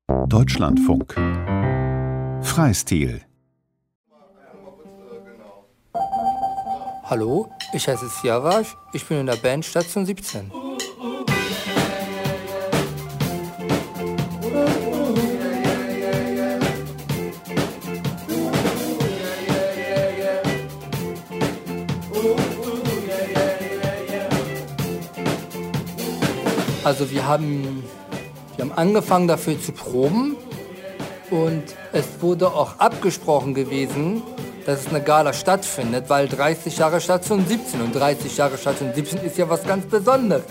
Deutschlandfunk Freistil. Hallo, ich heiße Siavash, ich bin in der Band Station 17. Also wir haben angefangen dafür zu proben und es wurde auch abgesprochen gewesen, dass es eine Gala stattfindet, weil 30 Jahre Station 17 und 30 Jahre Station 17 ist ja was ganz Besonderes.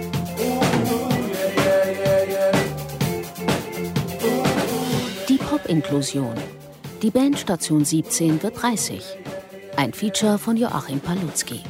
Die Pop-Inklusion. Die Band Station 17 wird 30. Ein Feature von Joachim Palutzki.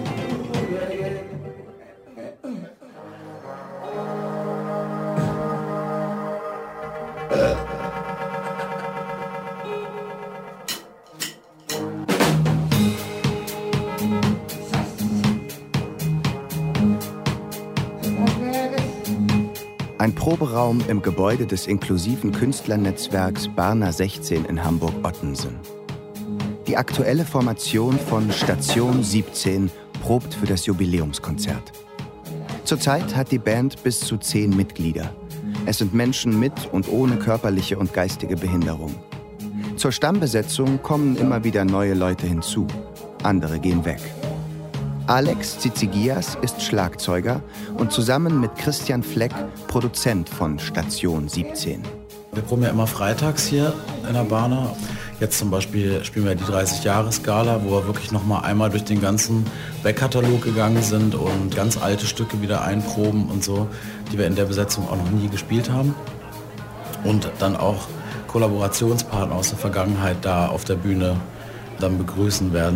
Ein Proberaum im Gebäude des inklusiven Künstlernetzwerks Barna 16 in Hamburg-Ottensen. Die aktuelle Formation von Station 17 probt für das Jubiläumskonzert. Zurzeit hat die Band bis zu 10 Mitglieder. Es sind Menschen mit und ohne körperliche und geistige Behinderung. Zur Stammbesetzung kommen immer wieder neue Leute hinzu. Andere gehen weg. Alex Tsitsigias ist Schlagzeuger und zusammen mit Christian Fleck Produzent von Station 17. Wir proben ja immer freitags hier in der Barna. Jetzt zum Beispiel spielen wir die 30-Jahres-Gala, wo wir wirklich noch mal einmal durch den ganzen Backkatalog gegangen sind und ganz alte Stücke wieder einproben und so, die wir in der Besetzung auch noch nie gespielt haben. Und dann auch Kollaborationspartner aus der Vergangenheit da auf der Bühne dann begrüßen werden.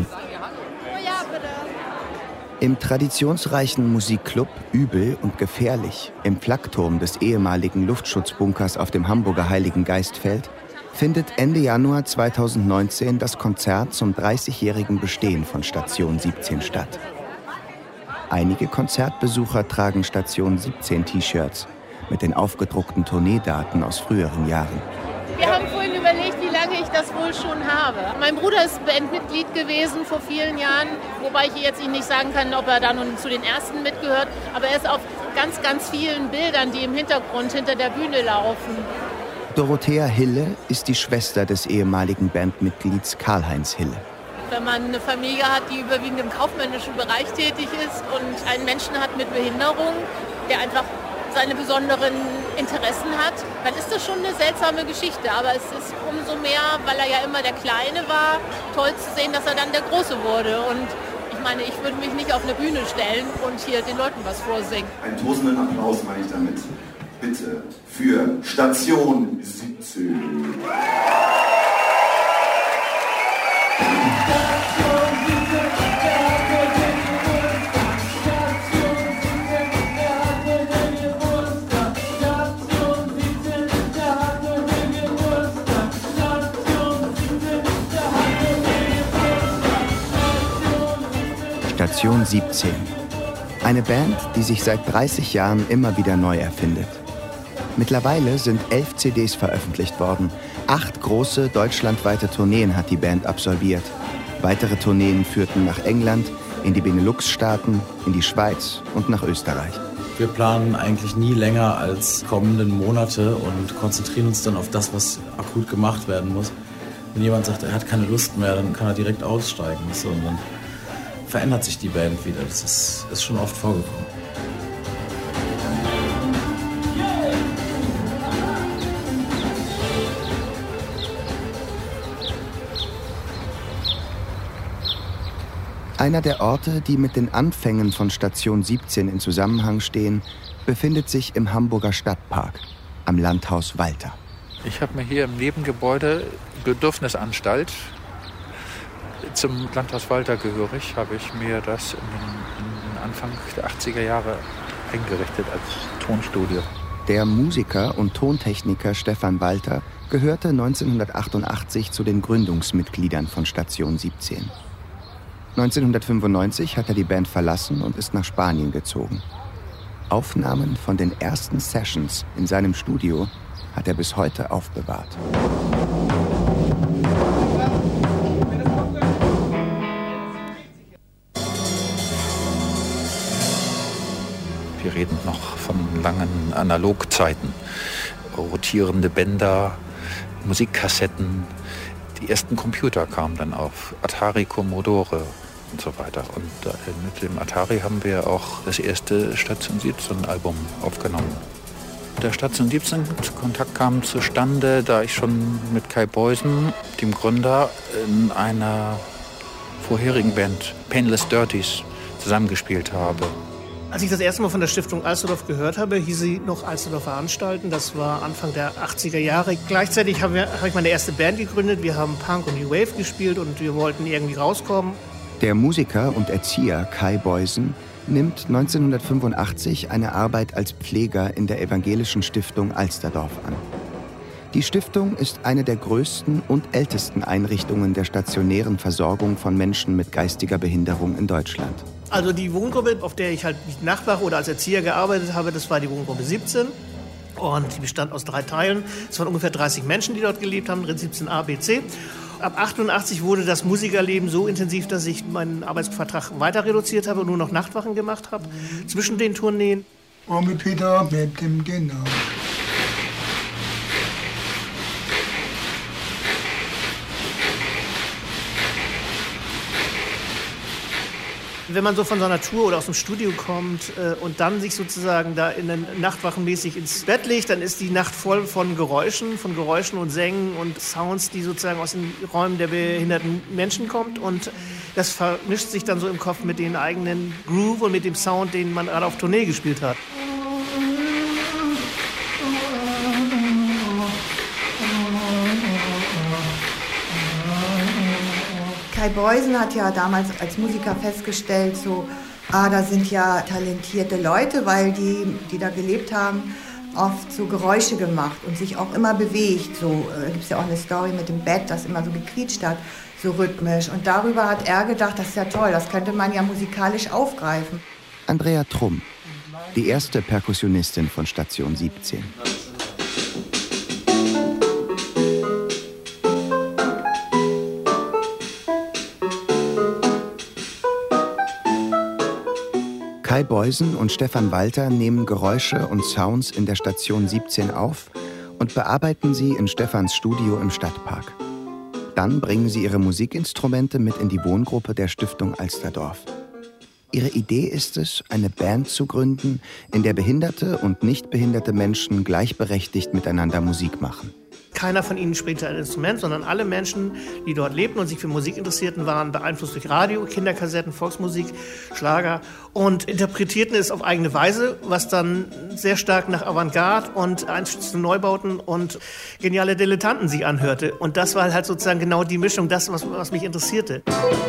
Im traditionsreichen Musikclub Übel und Gefährlich im Flakturm des ehemaligen Luftschutzbunkers auf dem Hamburger Heiligen Geistfeld findet Ende Januar 2019 das Konzert zum 30-jährigen Bestehen von Station 17 statt. Einige Konzertbesucher tragen Station 17 T-Shirts mit den aufgedruckten Tourneedaten aus früheren Jahren. Wir haben vorhin überlegt, wie lange ich das wohl schon habe. Mein Bruder ist Bandmitglied gewesen vor vielen Jahren, wobei ich jetzt Ihnen nicht sagen kann, ob er da nun zu den ersten mitgehört, aber er ist auf ganz, ganz vielen Bildern, die im Hintergrund hinter der Bühne laufen. Dorothea Hille ist die Schwester des ehemaligen Bandmitglieds Karl-Heinz Hille. Wenn man eine Familie hat, die überwiegend im kaufmännischen Bereich tätig ist und einen Menschen hat mit Behinderung, der einfach seine besonderen Interessen hat, dann ist das schon eine seltsame Geschichte. Aber es ist umso mehr, weil er ja immer der Kleine war, toll zu sehen, dass er dann der Große wurde. Und ich meine, ich würde mich nicht auf eine Bühne stellen und hier den Leuten was vorsingen. Einen tosenden Applaus meine ich damit. Bitte für Station 17. Station 17. Eine Band, die sich seit 30 Jahren immer wieder neu erfindet. Mittlerweile sind 11 CDs veröffentlicht worden. 8 große deutschlandweite Tourneen hat die Band absolviert. Weitere Tourneen führten nach England, in die Benelux-Staaten, in die Schweiz und nach Österreich. Wir planen eigentlich nie länger als kommenden Monate und konzentrieren uns dann auf das, was akut gemacht werden muss. Wenn jemand sagt, er hat keine Lust mehr, dann kann er direkt aussteigen. So, und dann verändert sich die Band wieder. Das ist schon oft vorgekommen. Einer der Orte, die mit den Anfängen von Station 17 in Zusammenhang stehen, befindet sich im Hamburger Stadtpark, am Landhaus Walter. Ich habe mir hier im Nebengebäude Bedürfnisanstalt, zum Landhaus Walter gehörig, habe ich mir das in Anfang der 80er Jahre eingerichtet als Tonstudio. Der Musiker und Tontechniker Stefan Walter gehörte 1988 zu den Gründungsmitgliedern von Station 17. 1995 hat er die Band verlassen und ist nach Spanien gezogen. Aufnahmen von den ersten Sessions in seinem Studio hat er bis heute aufbewahrt. Wir reden noch von langen Analogzeiten. Rotierende Bänder, Musikkassetten. Die ersten Computer kamen dann auf. Atari, Commodore und so weiter. Und mit dem Atari haben wir auch das erste Station 17 Album aufgenommen. Der Station 17 Kontakt kam zustande, da ich schon mit Kai Boysen, dem Gründer, in einer vorherigen Band Painless Dirties zusammengespielt habe. Als ich das erste Mal von der Stiftung Alsterdorf gehört habe, hieß sie noch Alsterdorfer Anstalten. Das war Anfang der 80er Jahre. Gleichzeitig habe ich meine erste Band gegründet. Wir haben Punk und New Wave gespielt und wir wollten irgendwie rauskommen. Der Musiker und Erzieher Kai Boysen nimmt 1985 eine Arbeit als Pfleger in der evangelischen Stiftung Alsterdorf an. Die Stiftung ist eine der größten und ältesten Einrichtungen der stationären Versorgung von Menschen mit geistiger Behinderung in Deutschland. Also die Wohngruppe, auf der ich halt Nachbar oder als Erzieher gearbeitet habe, das war die Wohngruppe 17. Und die bestand aus 3 Teilen. Es waren ungefähr 30 Menschen, die dort gelebt haben, 17a, B, C. Ab 88 wurde das Musikerleben so intensiv, dass ich meinen Arbeitsvertrag weiter reduziert habe und nur noch Nachtwachen gemacht habe zwischen den Tourneen. Und mit Peter, mit dem genau. Wenn man so von so einer Tour oder aus dem Studio kommt und dann sich sozusagen da in den Nachtwachenmäßig ins Bett legt, dann ist die Nacht voll von Geräuschen und Sängen und Sounds, die sozusagen aus den Räumen der behinderten Menschen kommt. Und das vermischt sich dann so im Kopf mit den eigenen Groove und mit dem Sound, den man gerade auf Tournee gespielt hat. Kai Boysen hat ja damals als Musiker festgestellt, da sind ja talentierte Leute, weil die da gelebt haben, oft so Geräusche gemacht und sich auch immer bewegt. So gibt es ja auch eine Story mit dem Bett, das immer so gequietscht hat, so rhythmisch. Und darüber hat er gedacht, das ist ja toll, das könnte man ja musikalisch aufgreifen. Andrea Trumm, die erste Perkussionistin von Station 17. Kai Boysen und Stefan Walter nehmen Geräusche und Sounds in der Station 17 auf und bearbeiten sie in Stefans Studio im Stadtpark. Dann bringen sie ihre Musikinstrumente mit in die Wohngruppe der Stiftung Alsterdorf. Ihre Idee ist es, eine Band zu gründen, in der behinderte und nicht behinderte Menschen gleichberechtigt miteinander Musik machen. Keiner von ihnen spielte ein Instrument, sondern alle Menschen, die dort lebten und sich für Musik interessierten, waren beeinflusst durch Radio, Kinderkassetten, Volksmusik, Schlager und interpretierten es auf eigene Weise, was dann sehr stark nach Avantgarde und einstürzenden Neubauten und geniale Dilettanten sich anhörte. Und das war halt sozusagen genau die Mischung, das, was mich interessierte.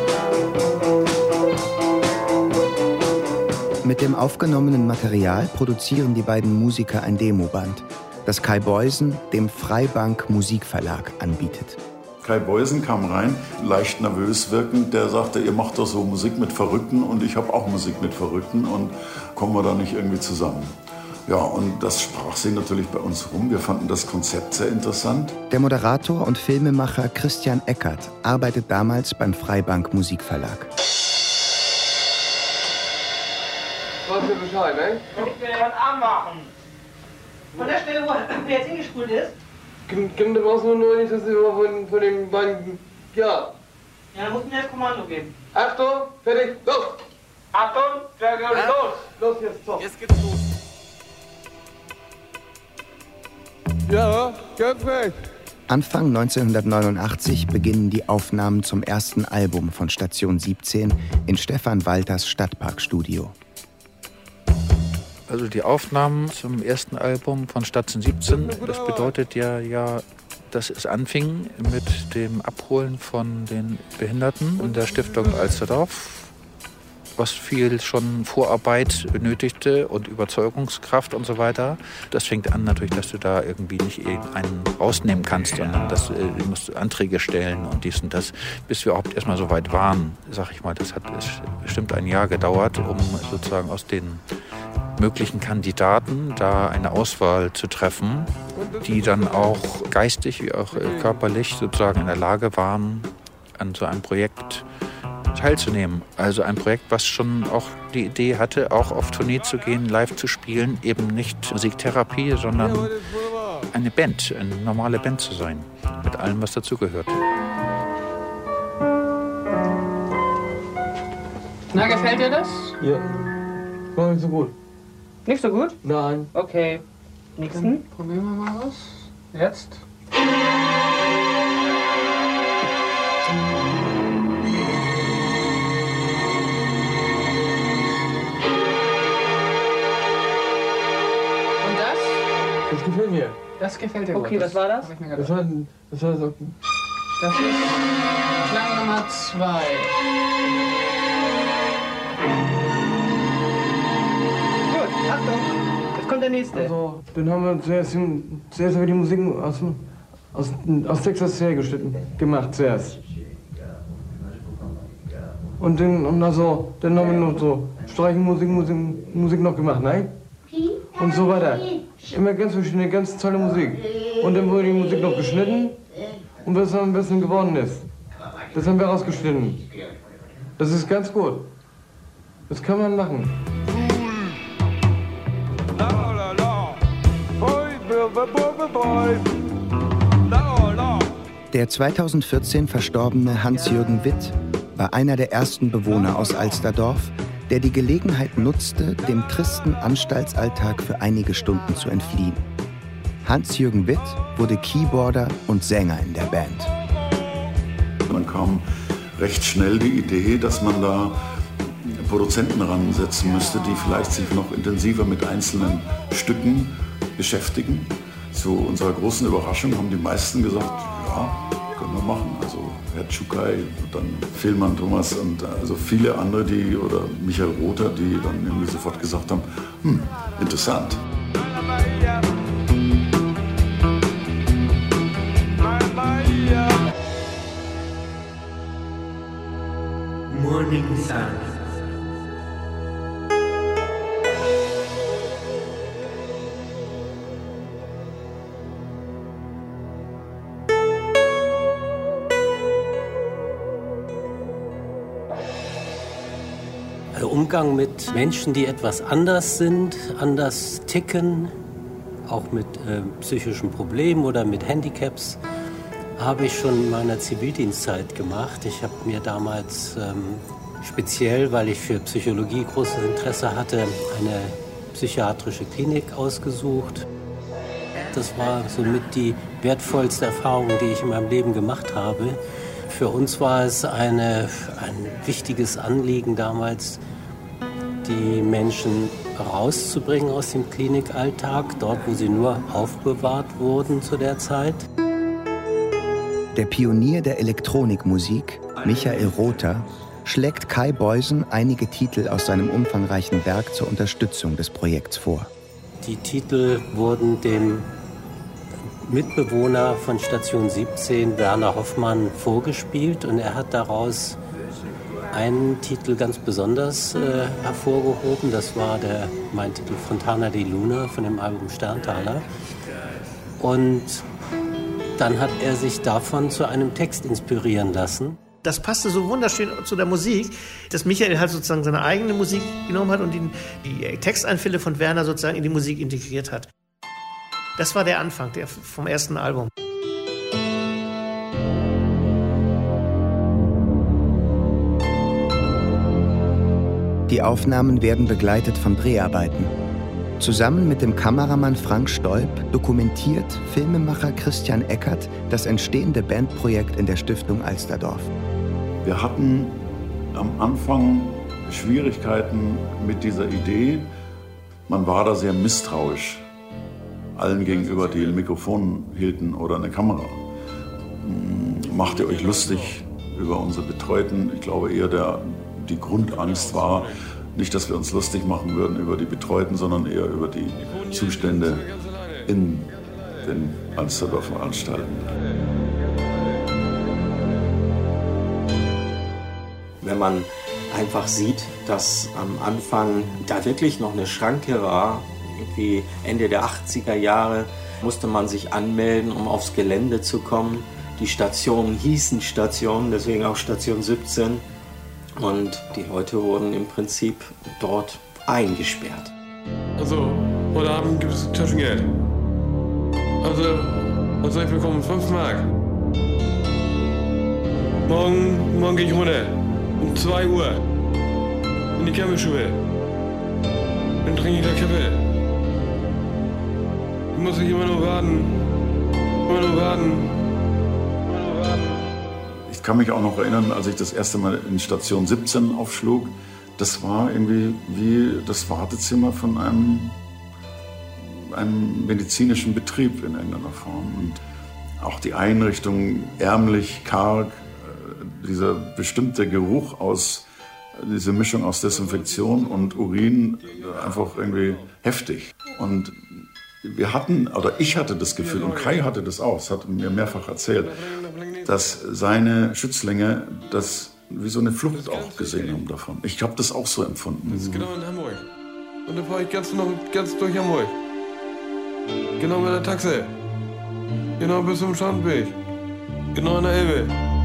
Mit dem aufgenommenen Material produzieren die beiden Musiker ein Demoband, das Kai Boysen dem Freibank Musikverlag anbietet. Kai Boysen kam rein, leicht nervös wirkend. Der sagte, ihr macht doch so Musik mit Verrückten und ich habe auch Musik mit Verrückten und kommen wir da nicht irgendwie zusammen? Ja, und das sprach sich natürlich bei uns rum. Wir fanden das Konzept sehr interessant. Der Moderator und Filmemacher Christian Eckert arbeitet damals beim Freibank Musikverlag. Was für Bescheid, ne? Ich kann anmachen. Von der Stelle, wo der jetzt hingespult ist? Kommt aber auch nur nicht, dass wir von den beiden. Ja. Ja, dann musst du mir das Kommando geben. Achtung, fertig, los! Achtung, fertig, los! Los jetzt, so. Jetzt geht's los. Ja, perfekt. Anfang 1989 beginnen die Aufnahmen zum ersten Album von Station 17 in Stefan Walters Stadtparkstudio. Also die Aufnahmen zum ersten Album von Station 17, das bedeutet ja, dass es anfing mit dem Abholen von den Behinderten in der Stiftung Alsterdorf, was viel schon Vorarbeit benötigte und Überzeugungskraft und so weiter. Das fängt an natürlich, dass du da irgendwie nicht einen rausnehmen kannst, sondern du musst Anträge stellen und dies und das, bis wir überhaupt erstmal so weit waren, sag ich mal. Das hat bestimmt ein Jahr gedauert, um sozusagen aus den möglichen Kandidaten da eine Auswahl zu treffen, die dann auch geistig wie auch körperlich sozusagen in der Lage waren, an so einem Projekt teilzunehmen. Also ein Projekt, was schon auch die Idee hatte, auch auf Tournee zu gehen, live zu spielen, eben nicht Musiktherapie, sondern eine Band, eine normale Band zu sein, mit allem, was dazugehört. Na, gefällt dir das? Ja. War nicht so gut. Nicht so gut? Nein. Okay. Nächsten. Probieren wir mal was. Jetzt. Das gefällt mir. Das gefällt dir Okay, gut. was war das? Hab ich mir Das gedacht. war so. Das ist Klang Nummer 2. Gut, Achtung, jetzt kommt der nächste. Also, dann haben wir zuerst haben wir die Musik aus Texas hergeschnitten, gemacht zuerst. Und dann haben wir noch so Streichenmusik noch gemacht, nein? Und so weiter. Immer ganz verschiedene, ganz tolle Musik. Und dann wurde die Musik noch geschnitten und was am besten geworden ist. Das haben wir rausgeschnitten. Das ist ganz gut. Das kann man machen. Der 2014 verstorbene Hans-Jürgen Witt war einer der ersten Bewohner aus Alsterdorf, der die Gelegenheit nutzte, dem tristen Anstaltsalltag für einige Stunden zu entfliehen. Hans-Jürgen Witt wurde Keyboarder und Sänger in der Band. Dann kam recht schnell die Idee, dass man da Produzenten ransetzen müsste, die vielleicht sich noch intensiver mit einzelnen Stücken beschäftigen. Zu unserer großen Überraschung haben die meisten gesagt, ja, können wir machen. Also Herr Tschukai, dann Fehlmann Thomas und also viele andere, oder Michael Rother, die dann irgendwie sofort gesagt haben, interessant. Morning Sun. Umgang mit Menschen, die etwas anders sind, anders ticken, auch mit psychischen Problemen oder mit Handicaps, habe ich schon in meiner Zivildienstzeit gemacht. Ich habe mir damals speziell, weil ich für Psychologie großes Interesse hatte, eine psychiatrische Klinik ausgesucht. Das war somit die wertvollste Erfahrung, die ich in meinem Leben gemacht habe. Für uns war es ein wichtiges Anliegen damals, die Menschen rauszubringen aus dem Klinikalltag, dort, wo sie nur aufbewahrt wurden zu der Zeit. Der Pionier der Elektronikmusik, Michael Rother, schlägt Kai Beusen einige Titel aus seinem umfangreichen Werk zur Unterstützung des Projekts vor. Die Titel wurden dem Mitbewohner von Station 17, Werner Hoffmann, vorgespielt und er hat daraus einen Titel ganz besonders hervorgehoben. Das war mein Titel Fontana di Luna von dem Album Sterntaler. Und dann hat er sich davon zu einem Text inspirieren lassen. Das passte so wunderschön zu der Musik, dass Michael halt sozusagen seine eigene Musik genommen hat und die Texteinfälle von Werner sozusagen in die Musik integriert hat. Das war der Anfang vom ersten Album. Die Aufnahmen werden begleitet von Dreharbeiten. Zusammen mit dem Kameramann Frank Stolp dokumentiert Filmemacher Christian Eckert das entstehende Bandprojekt in der Stiftung Alsterdorf. Wir hatten am Anfang Schwierigkeiten mit dieser Idee. Man war da sehr misstrauisch allen gegenüber, die ein Mikrofon hielten oder eine Kamera. Macht ihr euch lustig über unsere Betreuten? Ich glaube eher, die Grundangst war nicht, dass wir uns lustig machen würden über die Betreuten, sondern eher über die Zustände in den Alsterdorfer Anstalten. Wenn man einfach sieht, dass am Anfang da wirklich noch eine Schranke war. Irgendwie Ende der 80er Jahre musste man sich anmelden, um aufs Gelände zu kommen. Die Stationen hießen Stationen, deswegen auch Station 17. Und die Leute wurden im Prinzip dort eingesperrt. Also, heute Abend gibt es Taschengeld. Also ich bekomme 5 Mark. Morgen gehe ich runter. Um 2 Uhr. In die Campingschule. Dann trinke ich da Kaffee. Ich muss nicht immer nur warten. Ich kann mich auch noch erinnern, als ich das erste Mal in Station 17 aufschlug. Das war irgendwie wie das Wartezimmer von einem medizinischen Betrieb in irgendeiner Form. Und auch die Einrichtung ärmlich, karg, dieser bestimmte Geruch diese Mischung aus Desinfektion und Urin, einfach irgendwie heftig. Und ich hatte das Gefühl, und Kai hatte das auch, das hat mir mehrfach erzählt, dass seine Schützlinge das wie so eine Flucht auch gesehen haben davon. Ich habe das auch so empfunden. Das ist genau in Hamburg. Und dann fahre ich ganz durch Hamburg. Genau mit der Taxe. Genau bis zum Strandweg. Genau an der Elbe.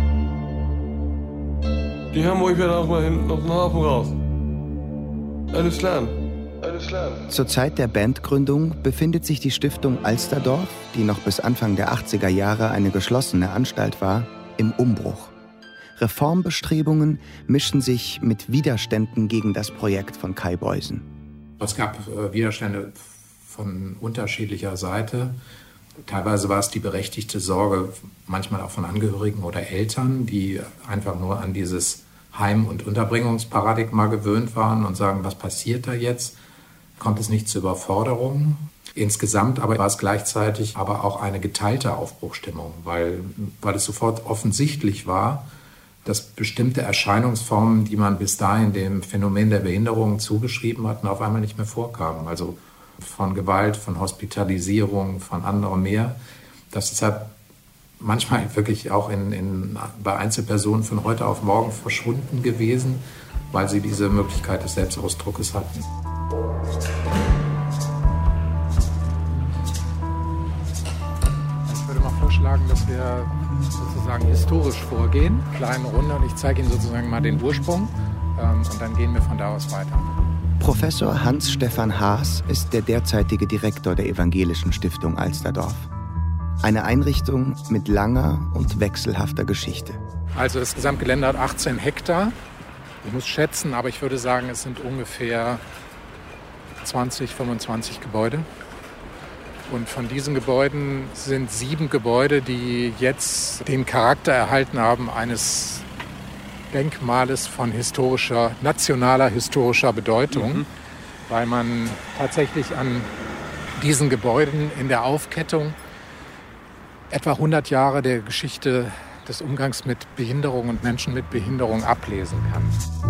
Die Hamburg wird auch mal hinten aus dem Hafen raus. Alles klar. Zur Zeit der Bandgründung befindet sich die Stiftung Alsterdorf, die noch bis Anfang der 80er Jahre eine geschlossene Anstalt war, im Umbruch. Reformbestrebungen mischen sich mit Widerständen gegen das Projekt von Kai Beusen. Es gab Widerstände von unterschiedlicher Seite. Teilweise war es die berechtigte Sorge, manchmal auch von Angehörigen oder Eltern, die einfach nur an dieses Heim- und Unterbringungsparadigma gewöhnt waren und sagen, was passiert da jetzt? Kommt es nicht zu Überforderungen? Insgesamt aber war es gleichzeitig aber auch eine geteilte Aufbruchstimmung, weil es sofort offensichtlich war, dass bestimmte Erscheinungsformen, die man bis dahin dem Phänomen der Behinderung zugeschrieben hatten, auf einmal nicht mehr vorkamen. Also von Gewalt, von Hospitalisierung, von anderem mehr. Das ist halt manchmal wirklich auch bei Einzelpersonen von heute auf morgen verschwunden gewesen, weil sie diese Möglichkeit des Selbstausdruckes hatten. Ich würde mal vorschlagen, dass wir sozusagen historisch vorgehen, kleine Runde, und ich zeige Ihnen sozusagen mal den Ursprung und dann gehen wir von da aus weiter. Professor Hans-Stefan Haas ist der derzeitige Direktor der Evangelischen Stiftung Alsterdorf. Eine Einrichtung mit langer und wechselhafter Geschichte. Also das Gesamtgelände hat 18 Hektar. Ich muss schätzen, aber ich würde sagen, es sind ungefähr 20, 25 Gebäude. Und von diesen Gebäuden sind 7 Gebäude, die jetzt den Charakter erhalten haben eines Denkmales von nationaler historischer Bedeutung, weil man tatsächlich an diesen Gebäuden in der Aufkettung etwa 100 Jahre der Geschichte des Umgangs mit Behinderung und Menschen mit Behinderung ablesen kann.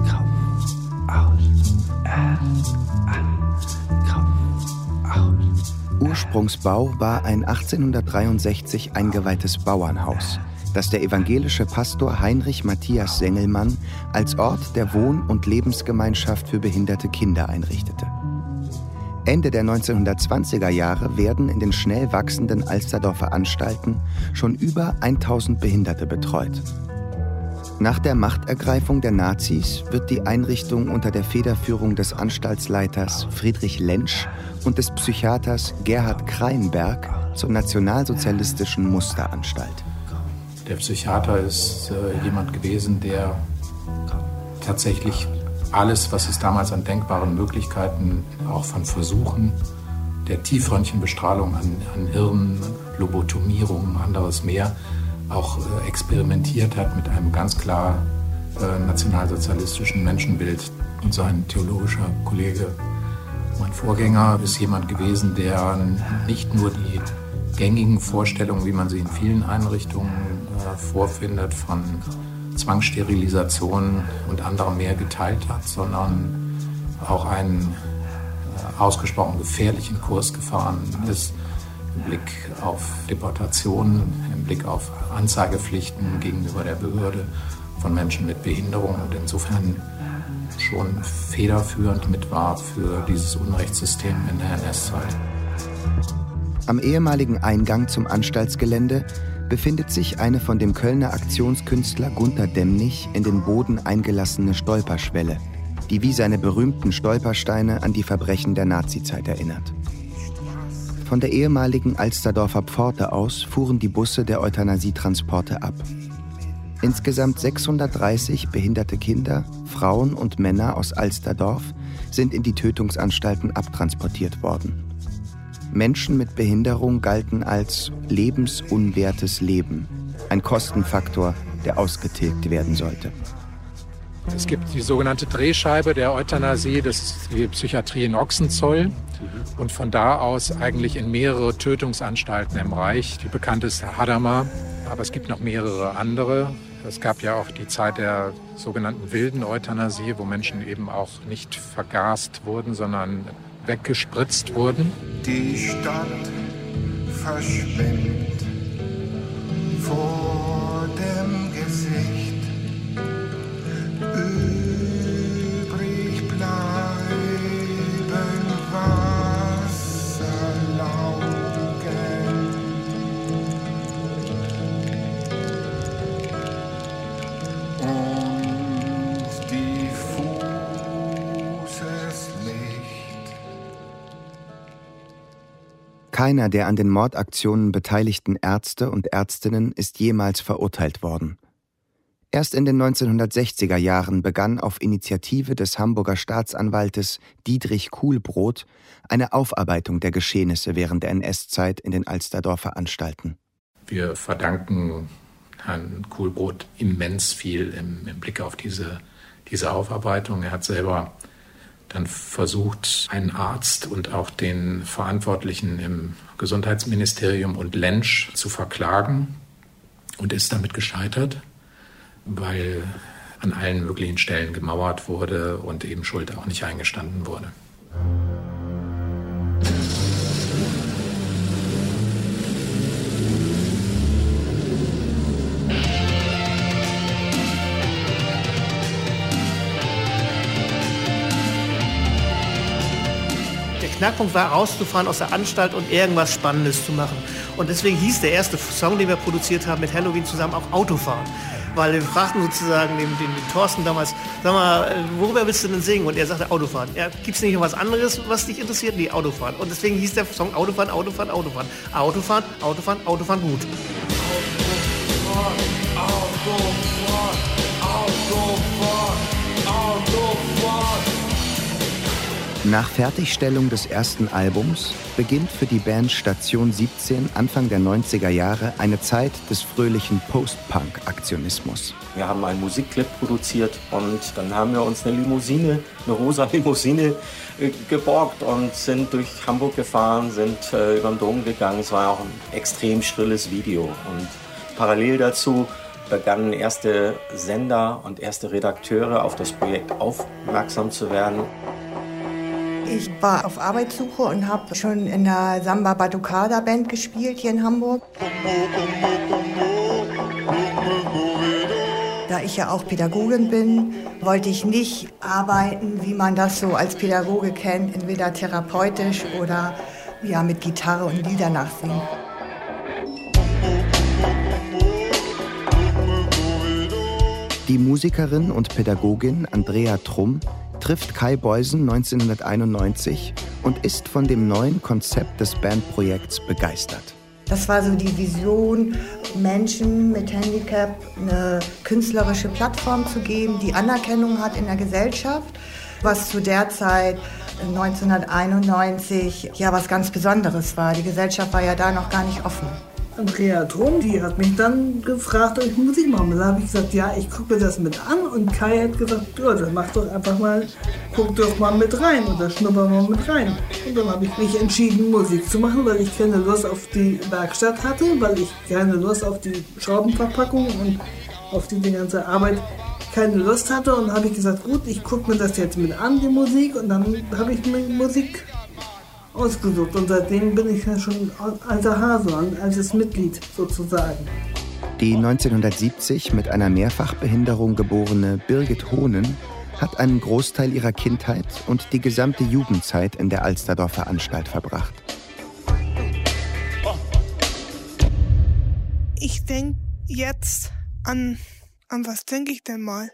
Ursprungsbau war ein 1863 eingeweihtes Bauernhaus, das der evangelische Pastor Heinrich Matthias Sengelmann als Ort der Wohn- und Lebensgemeinschaft für behinderte Kinder einrichtete. Ende der 1920er Jahre werden in den schnell wachsenden Alsterdorfer Anstalten schon über 1000 Behinderte betreut. Nach der Machtergreifung der Nazis wird die Einrichtung unter der Federführung des Anstaltsleiters Friedrich Lentsch und des Psychiaters Gerhard Kreinberg zur nationalsozialistischen Musteranstalt. Der Psychiater ist jemand gewesen, der tatsächlich alles, was es damals an denkbaren Möglichkeiten, auch von Versuchen der Tiefröntgenbestrahlung an Hirn, Lobotomierung, anderes mehr, auch experimentiert hat mit einem ganz klar nationalsozialistischen Menschenbild. Und sein theologischer Kollege, mein Vorgänger, ist jemand gewesen, der nicht nur die gängigen Vorstellungen, wie man sie in vielen Einrichtungen vorfindet, von Zwangssterilisation und anderem mehr geteilt hat, sondern auch einen ausgesprochen gefährlichen Kurs gefahren ist im Blick auf Deportationen, im Blick auf Anzeigepflichten gegenüber der Behörde von Menschen mit Behinderung. Und insofern schon federführend mit war für dieses Unrechtssystem in der NS-Zeit. Am ehemaligen Eingang zum Anstaltsgelände befindet sich eine von dem Kölner Aktionskünstler Gunter Demnig in den Boden eingelassene Stolperschwelle, die wie seine berühmten Stolpersteine an die Verbrechen der Nazizeit erinnert. Von der ehemaligen Alsterdorfer Pforte aus fuhren die Busse der Euthanasietransporte ab. Insgesamt 630 behinderte Kinder, Frauen und Männer aus Alsterdorf sind in die Tötungsanstalten abtransportiert worden. Menschen mit Behinderung galten als lebensunwertes Leben, ein Kostenfaktor, der ausgetilgt werden sollte. Es gibt die sogenannte Drehscheibe der Euthanasie, das ist die Psychiatrie in Ochsenzoll. Und von da aus eigentlich in mehrere Tötungsanstalten im Reich. Die bekannteste Hadamar, aber es gibt noch mehrere andere. Es gab ja auch die Zeit der sogenannten wilden Euthanasie, wo Menschen eben auch nicht vergast wurden, sondern weggespritzt wurden. Die Stadt verschwimmt vor dem Gesicht. Übrig bleiben Wasserlaugen. Und die Fußeslicht. Keiner der an den Mordaktionen beteiligten Ärzte und Ärztinnen ist jemals verurteilt worden. Erst in den 1960er Jahren begann auf Initiative des Hamburger Staatsanwaltes Dietrich Kuhlbrot eine Aufarbeitung der Geschehnisse während der NS-Zeit in den Alsterdorfer Anstalten. Wir verdanken Herrn Kuhlbrot immens viel im Blick auf diese Aufarbeitung. Er hat selber dann versucht, einen Arzt und auch den Verantwortlichen im Gesundheitsministerium und Lentsch zu verklagen und ist damit gescheitert, weil an allen möglichen Stellen gemauert wurde und eben Schuld auch nicht eingestanden wurde. Der Knackpunkt war, rauszufahren aus der Anstalt und irgendwas Spannendes zu machen. Und deswegen hieß der erste Song, den wir produziert haben mit Halloween zusammen, auch Autofahren. Weil wir fragten sozusagen den Thorsten damals, sag mal, worüber willst du denn singen? Und er sagte Autofahren. Ja, gibt's nicht noch was anderes, was dich interessiert? Nee, Autofahren. Und deswegen hieß der Song Autofahren, Autofahren, Autofahren. Autofahren, Autofahren, Autofahren, gut. Autofahren, Autofahren, Autofahren. Nach Fertigstellung des ersten Albums beginnt für die Band Station 17 Anfang der 90er Jahre eine Zeit des fröhlichen Post-Punk-Aktionismus. Wir haben einen Musikclip produziert und dann haben wir uns eine rosa Limousine geborgt und sind durch Hamburg gefahren, sind über den Dom gegangen. Es war auch ein extrem schrilles Video und parallel dazu begannen erste Sender und erste Redakteure auf das Projekt aufmerksam zu werden. Ich war auf Arbeitssuche und habe schon in der Samba Batucada Band gespielt hier in Hamburg. Da ich ja auch Pädagogin bin, wollte ich nicht arbeiten, wie man das so als Pädagoge kennt, entweder therapeutisch oder ja, mit Gitarre und Lieder nachsingen. Die Musikerin und Pädagogin Andrea Trumm trifft Kai Beusen 1991 und ist von dem neuen Konzept des Bandprojekts begeistert. Das war so die Vision, Menschen mit Handicap eine künstlerische Plattform zu geben, die Anerkennung hat in der Gesellschaft, was zu der Zeit 1991 ja was ganz Besonderes war. Die Gesellschaft war ja da noch gar nicht offen. Andrea Thron, die hat mich dann gefragt, ob ich Musik machen will. Da habe ich gesagt, ja, ich gucke mir das mit an. Und Kai hat gesagt, ja, dann mach doch einfach mal, guck doch mal mit rein oder schnupper mal mit rein. Und dann habe ich mich entschieden, Musik zu machen, weil ich keine Lust auf die Werkstatt hatte, weil ich keine Lust auf die Schraubenverpackung und auf die ganze Arbeit keine Lust hatte. Und dann habe ich gesagt, gut, ich gucke mir das jetzt mit an, die Musik. Und dann habe ich mir Musik ausgesucht und seitdem bin ich ja schon alter Hase, ein altes Mitglied sozusagen. Die 1970 mit einer Mehrfachbehinderung geborene Birgit Hohnen hat einen Großteil ihrer Kindheit und die gesamte Jugendzeit in der Alsterdorfer Anstalt verbracht. Ich denke jetzt an was denke ich denn mal?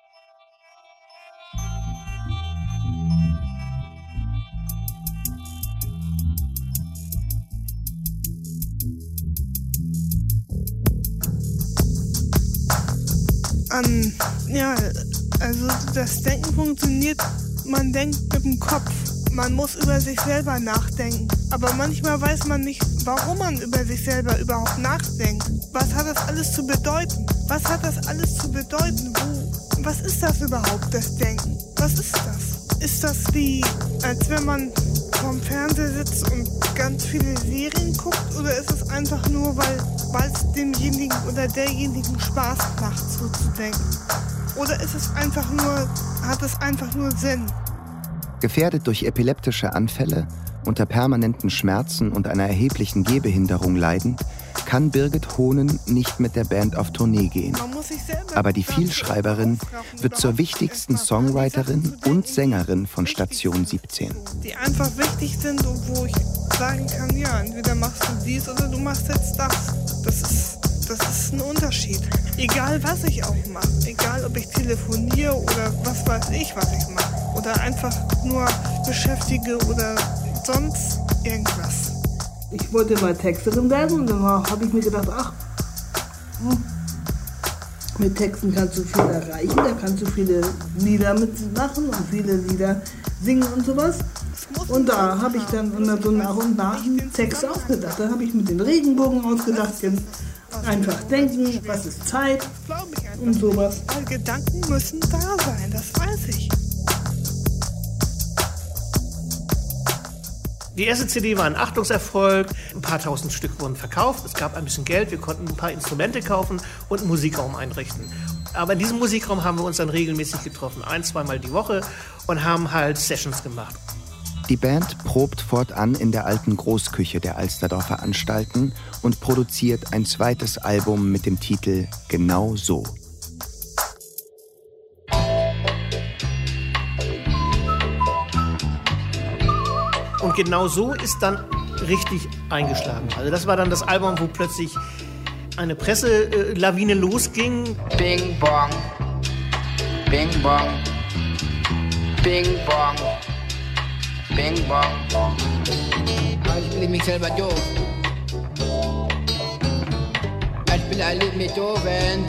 Also das Denken funktioniert, man denkt mit dem Kopf. Man muss über sich selber nachdenken. Aber manchmal weiß man nicht, warum man über sich selber überhaupt nachdenkt. Was hat das alles zu bedeuten? Was hat das alles zu bedeuten? Was ist das überhaupt, das Denken? Was ist das? Ist das wie, als wenn man vorm Fernseher sitzt und ganz viele Serien guckt? Oder ist es einfach nur, weil es demjenigen oder derjenigen Spaß macht, so zu denken? Oder ist es einfach nur, hat es einfach nur Sinn? Gefährdet durch epileptische Anfälle, unter permanenten Schmerzen und einer erheblichen Gehbehinderung leidend, kann Birgit Hohnen nicht mit der Band auf Tournee gehen. Aber die Vielschreiberin wird zur wichtigsten Songwriterin und Sängerin von Station 17. Die einfach wichtig sind und wo ich sagen kann, ja, entweder machst du dies oder du machst jetzt das. Das ist ein Unterschied. Egal, was ich auch mache. Egal, ob ich telefoniere oder was weiß ich, was ich mache. Oder einfach nur beschäftige oder sonst irgendwas. Ich wollte mal Texterin werden und dann habe ich mir gedacht, mit Texten kannst du viel erreichen, da kannst du viele Lieder mitmachen und viele Lieder singen und sowas. Und da habe ich dann immer so nach und nach einen Text ausgedacht. Da habe ich mit den Regenbogen ausgedacht, einfach denken, was ist Zeit und sowas. Weil Gedanken müssen da sein, das weiß ich. Die erste CD war ein Achtungserfolg, ein paar tausend Stück wurden verkauft, es gab ein bisschen Geld, wir konnten ein paar Instrumente kaufen und einen Musikraum einrichten. Aber in diesem Musikraum haben wir uns dann regelmäßig getroffen, 1-2 Mal die Woche und haben halt Sessions gemacht. Die Band probt fortan in der alten Großküche der Alsterdorfer Anstalten und produziert ein zweites Album mit dem Titel Genau so. Und genau so ist dann richtig eingeschlagen. Also das war dann das Album, wo plötzlich eine Presselawine losging. Bing bong, bing bong, bing bong, bing bong. Ich spiele mich selber doof. Ich spiele ein Lied mit Doofen.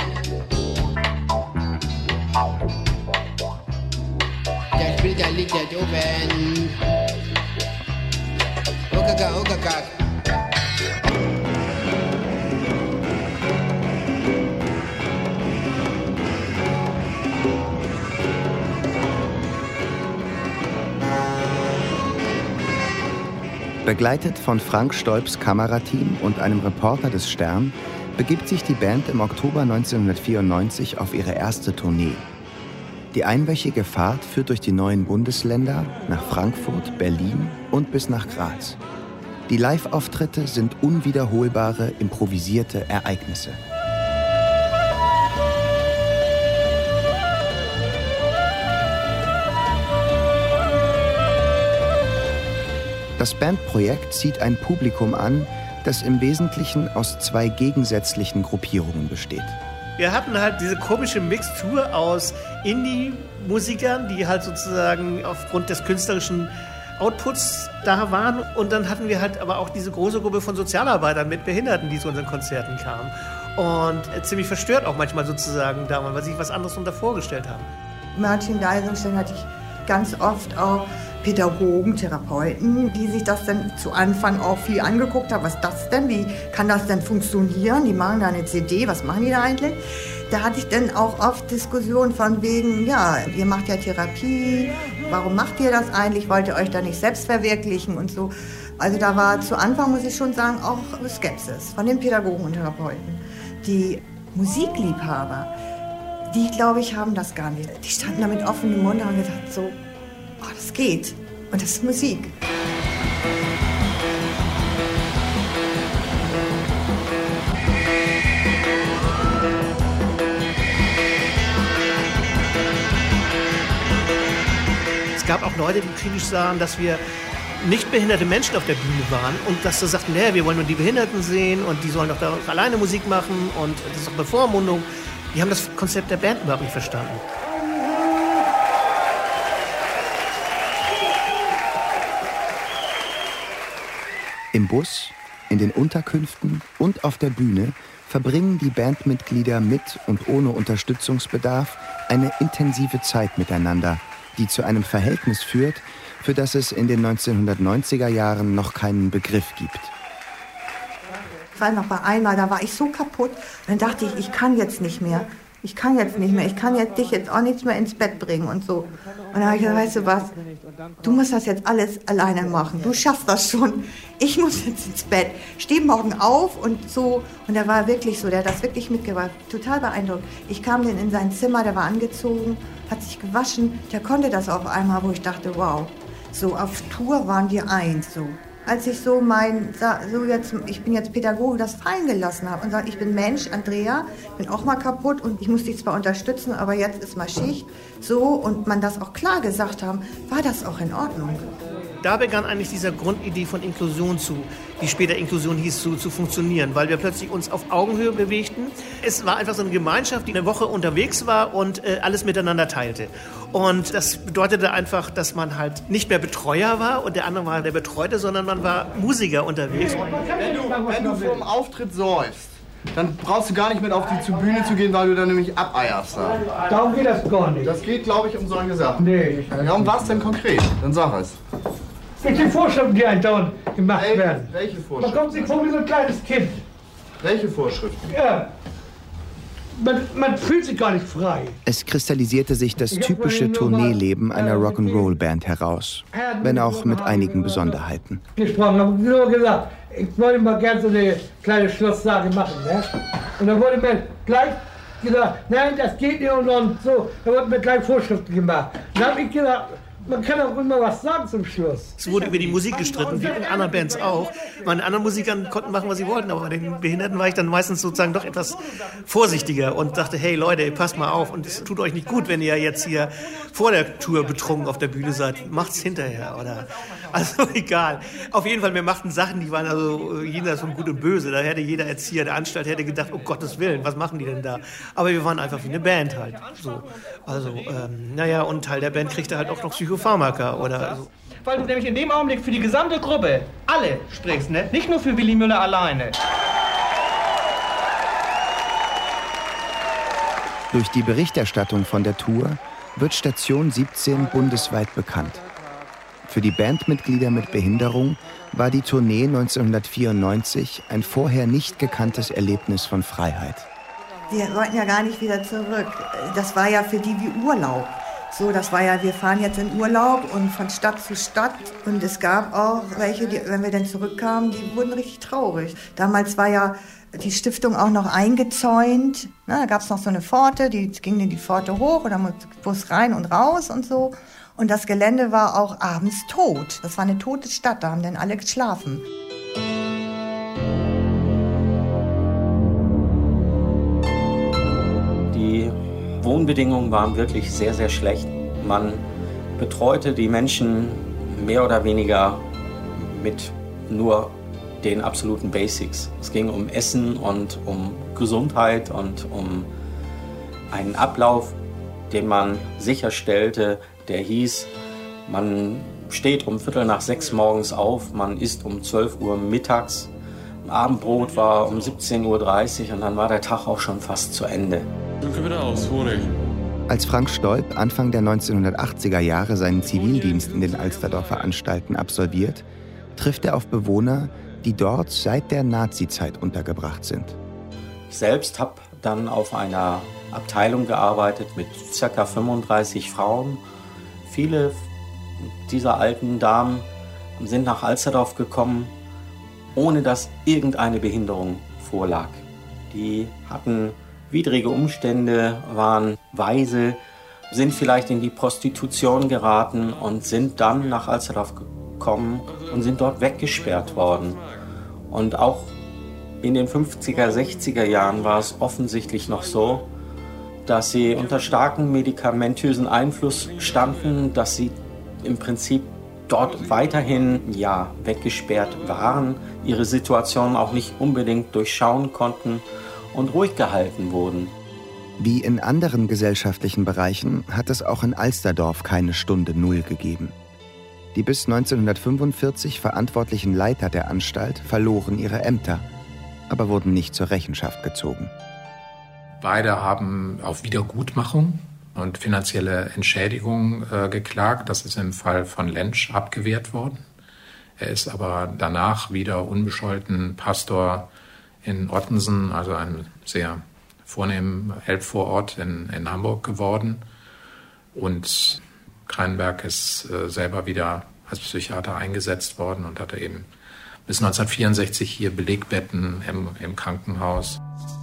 Der spielt ein Lied der Doofen. Okaka, okaka. Begleitet von Frank Stolps Kamerateam und einem Reporter des Stern begibt sich die Band im Oktober 1994 auf ihre erste Tournee. Die einwöchige Fahrt führt durch die 9 Bundesländer, nach Frankfurt, Berlin und bis nach Graz. Die Live-Auftritte sind unwiederholbare, improvisierte Ereignisse. Das Bandprojekt zieht ein Publikum an, das im Wesentlichen aus 2 gegensätzlichen Gruppierungen besteht. Wir hatten halt diese komische Mixtur aus Indie-Musikern, die halt sozusagen aufgrund des künstlerischen Outputs da waren. Und dann hatten wir halt aber auch diese große Gruppe von Sozialarbeitern mit Behinderten, die zu unseren Konzerten kamen. Und ziemlich verstört auch manchmal sozusagen damals, weil sie sich was anderes darunter vorgestellt haben. Merchandising hatte ich ganz oft auch Pädagogen, Therapeuten, die sich das dann zu Anfang auch viel angeguckt haben. Was ist das denn? Wie kann das denn funktionieren? Die machen da eine CD, was machen die da eigentlich? Da hatte ich dann auch oft Diskussionen von wegen, ja, ihr macht ja Therapie, warum macht ihr das eigentlich? Wollt ihr euch da nicht selbst verwirklichen und so? Also da war zu Anfang, muss ich schon sagen, auch Skepsis von den Pädagogen und Therapeuten. Die Musikliebhaber, die, glaube ich, haben das gar nicht. Die standen da mit offenem Mund und haben gesagt, so, oh, das geht. Und das ist Musik. gab auch Leute, die kritisch sahen, dass wir nicht behinderte Menschen auf der Bühne waren und dass sie sagten, wir wollen nur die Behinderten sehen und die sollen doch da alleine Musik machen und das ist doch Bevormundung. Die haben das Konzept der Band überhaupt nicht verstanden. Im Bus, in den Unterkünften und auf der Bühne verbringen die Bandmitglieder mit und ohne Unterstützungsbedarf eine intensive Zeit miteinander, die zu einem Verhältnis führt, für das es in den 1990er Jahren noch keinen Begriff gibt. Ich weiß noch, bei einmal, da war ich so kaputt, dann dachte ich, ich kann jetzt nicht mehr. Ich kann dich jetzt auch nicht mehr ins Bett bringen und so. Und dann habe ich gesagt, weißt du was, du musst das jetzt alles alleine machen. Du schaffst das schon. Ich muss jetzt ins Bett. Steh morgen auf und so. Und der war wirklich so, der hat das wirklich mitgebracht. Total beeindruckt. Ich kam dann in sein Zimmer, der war angezogen, hat sich gewaschen. Der konnte das auf einmal, wo ich dachte, wow. So auf Tour waren wir eins, so. Als ich ich bin jetzt Pädagoge, das fallen gelassen habe und sage, ich bin Mensch, Andrea, bin auch mal kaputt und ich muss dich zwar unterstützen, aber jetzt ist mal Schicht. So, und man das auch klar gesagt haben, war das auch in Ordnung. Da begann eigentlich diese Grundidee von Inklusion die später Inklusion hieß, zu funktionieren, weil wir plötzlich uns auf Augenhöhe bewegten. Es war einfach so eine Gemeinschaft, die eine Woche unterwegs war und alles miteinander teilte. Und das bedeutete einfach, dass man halt nicht mehr Betreuer war und der andere war der Betreute, sondern man war Musiker unterwegs. Wenn du vor dem Auftritt säufst, dann brauchst du gar nicht mit auf die Bühne zu gehen, weil du dann nämlich abeierst. Darum geht das gar nicht. Das geht, glaube ich, um solche Sachen. Nee. Ja, um was denn konkret? Dann sag es. Welche Vorschriften, die dauernd gemacht werden? Welche Vorschriften? Man kommt sich vor wie so ein kleines Kind. Welche Vorschriften? Ja. Man fühlt sich gar nicht frei. Es kristallisierte sich das typische Tourneeleben einer Rock'n'Roll-Band heraus, wenn auch mit einigen Besonderheiten. Gesprochen, habe nur gesagt, ich wollte mal gerne so eine kleine Schlusssage machen. Ne? Und dann wurde mir gleich gesagt, nein, das geht nicht und so. Da wurden mir gleich Vorschriften gemacht. Dann habe ich gesagt, man kann auch immer was sagen zum Schluss. Es wurde über die Musik gestritten, wie in anderen Bands auch. Meine anderen Musikern konnten machen, was sie wollten, aber bei den Behinderten war ich dann meistens sozusagen doch etwas vorsichtiger und dachte, hey Leute, passt mal auf und es tut euch nicht gut, wenn ihr jetzt hier vor der Tour betrunken auf der Bühne seid. Macht's hinterher, oder? Also egal. Auf jeden Fall, wir machten Sachen, die waren also jenseits von Gut und Böse. Da hätte jeder Erzieher der Anstalt hätte gedacht, um Gottes Willen, was machen die denn da? Aber wir waren einfach wie eine Band halt. So. Also, und Teil der Band kriegte halt auch noch Psychopharmaka oder so. Weil du nämlich in dem Augenblick für die gesamte Gruppe alle sprichst, ne? Nicht nur für Willi Müller alleine. Durch die Berichterstattung von der Tour wird Station 17 bundesweit bekannt. Für die Bandmitglieder mit Behinderung war die Tournee 1994 ein vorher nicht gekanntes Erlebnis von Freiheit. Wir wollten ja gar nicht wieder zurück. Das war ja für die wie Urlaub. So, das war ja, wir fahren jetzt in Urlaub und von Stadt zu Stadt. Und es gab auch welche, die, wenn wir dann zurückkamen, die wurden richtig traurig. Damals war ja die Stiftung auch noch eingezäunt. Na, da gab es noch so eine Pforte, die ging in die Pforte hoch und dann musste der Bus rein und raus und so. Und das Gelände war auch abends tot. Das war eine tote Stadt, da haben dann alle geschlafen. Die Wohnbedingungen waren wirklich sehr, sehr schlecht. Man betreute die Menschen mehr oder weniger mit nur den absoluten Basics. Es ging um Essen und um Gesundheit und um einen Ablauf, den man sicherstellte, der hieß, man steht um 5:45 morgens auf, man isst um 12 Uhr mittags, Abendbrot war um 17:30 Uhr und dann war der Tag auch schon fast zu Ende. Als Frank Stolp Anfang der 1980er Jahre seinen Zivildienst in den Alsterdorfer Anstalten absolviert, trifft er auf Bewohner, die dort seit der Nazizeit untergebracht sind. Ich selbst habe dann auf einer Abteilung gearbeitet mit ca. 35 Frauen. Viele dieser alten Damen sind nach Alsterdorf gekommen, ohne dass irgendeine Behinderung vorlag. Die hatten widrige Umstände, waren Waise, sind vielleicht in die Prostitution geraten und sind dann nach Alsterdorf gekommen und sind dort weggesperrt worden. Und auch in den 50er, 60er Jahren war es offensichtlich noch so, dass sie unter starkem medikamentösen Einfluss standen, dass sie im Prinzip dort weiterhin weggesperrt waren, ihre Situation auch nicht unbedingt durchschauen konnten und ruhig gehalten wurden. Wie in anderen gesellschaftlichen Bereichen hat es auch in Alsterdorf keine Stunde Null gegeben. Die bis 1945 verantwortlichen Leiter der Anstalt verloren ihre Ämter, aber wurden nicht zur Rechenschaft gezogen. Beide haben auf Wiedergutmachung und finanzielle Entschädigung geklagt. Das ist im Fall von Lentsch abgewehrt worden. Er ist aber danach wieder unbescholten Pastor in Ottensen, also einem sehr vornehmen Elbvorort in Hamburg geworden. Und Kreinberg ist selber wieder als Psychiater eingesetzt worden und hatte eben bis 1964 hier Belegbetten im Krankenhaus.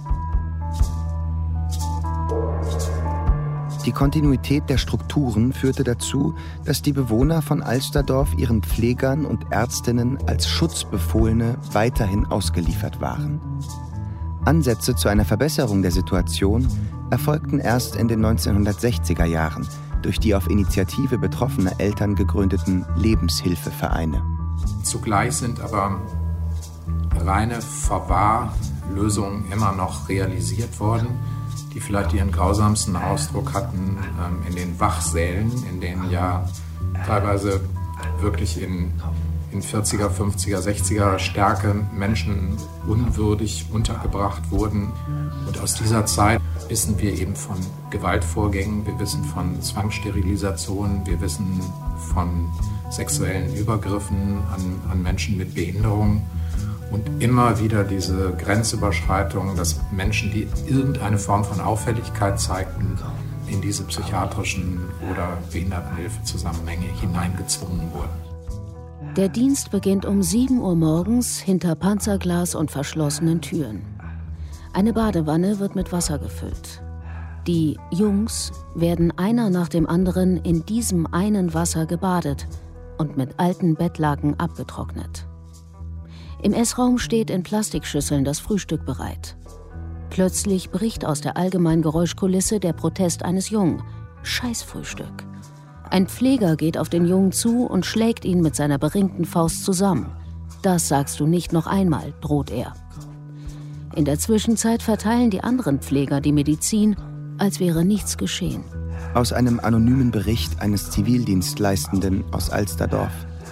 Die Kontinuität der Strukturen führte dazu, dass die Bewohner von Alsterdorf ihren Pflegern und Ärztinnen als Schutzbefohlene weiterhin ausgeliefert waren. Ansätze zu einer Verbesserung der Situation erfolgten erst in den 1960er Jahren durch die auf Initiative betroffener Eltern gegründeten Lebenshilfevereine. Zugleich sind aber reine Verwahrlösungen immer noch realisiert worden, die vielleicht ihren grausamsten Ausdruck hatten in den Wachsälen, in denen ja teilweise wirklich in 40er, 50er, 60er Stärke Menschen unwürdig untergebracht wurden. Und aus dieser Zeit wissen wir eben von Gewaltvorgängen, wir wissen von Zwangssterilisationen, wir wissen von sexuellen Übergriffen an Menschen mit Behinderung. Und immer wieder diese Grenzüberschreitung, dass Menschen, die irgendeine Form von Auffälligkeit zeigten, in diese psychiatrischen oder Behindertenhilfezusammenhänge hineingezwungen wurden. Der Dienst beginnt um 7 Uhr morgens hinter Panzerglas und verschlossenen Türen. Eine Badewanne wird mit Wasser gefüllt. Die Jungs werden einer nach dem anderen in diesem einen Wasser gebadet und mit alten Bettlaken abgetrocknet. Im Essraum steht in Plastikschüsseln das Frühstück bereit. Plötzlich bricht aus der allgemeinen Geräuschkulisse der Protest eines Jungen. Scheißfrühstück. Ein Pfleger geht auf den Jungen zu und schlägt ihn mit seiner beringten Faust zusammen. Das sagst du nicht noch einmal, droht er. In der Zwischenzeit verteilen die anderen Pfleger die Medizin, als wäre nichts geschehen. Aus einem anonymen Bericht eines Zivildienstleistenden aus Alsterdorf,